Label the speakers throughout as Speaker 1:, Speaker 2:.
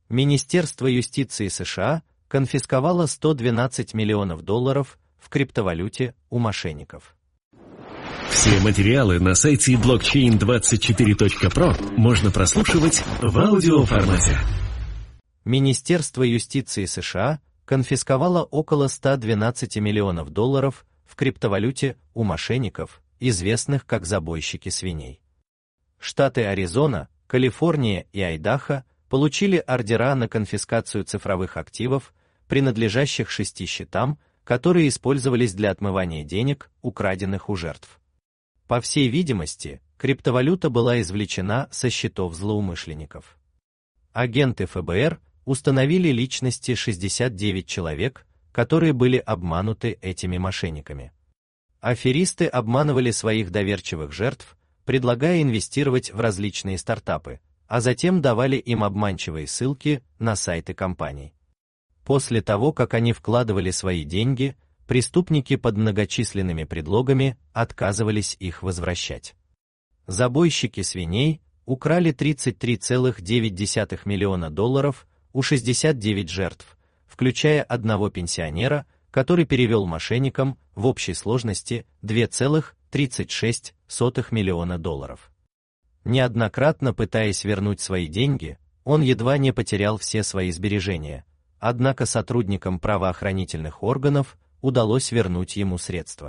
Speaker 1: Министерство юстиции США конфисковало $112 миллионов в криптовалюте у мошенников.
Speaker 2: Все материалы на сайте blockchain24.pro можно прослушивать в аудиоформате.
Speaker 1: Министерство юстиции США конфисковало около $112 миллионов в криптовалюте у мошенников, известных как забойщики свиней. Штаты Аризона, Калифорния и Айдахо получили ордера на конфискацию цифровых активов, принадлежащих 6 счетам, которые использовались для отмывания денег, украденных у жертв. По всей видимости, криптовалюта была извлечена со счетов злоумышленников. Агенты ФБР установили личности 69 человек, которые были обмануты этими мошенниками. Аферисты обманывали своих доверчивых жертв, предлагая инвестировать в различные стартапы, а затем давали им обманчивые ссылки на сайты компаний. После того, как они вкладывали свои деньги, преступники под многочисленными предлогами отказывались их возвращать. Забойщики свиней украли $33,9 миллиона у 69 жертв, включая одного пенсионера, который перевел мошенникам в общей сложности $2,36 миллиона. Неоднократно пытаясь вернуть свои деньги, он едва не потерял все свои сбережения, однако сотрудникам правоохранительных органов удалось вернуть ему средства.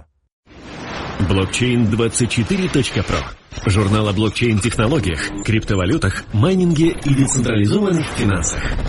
Speaker 2: Blockchain24.pro. Журнал о блокчейн-технологиях, криптовалютах, майнинге и децентрализованных финансах.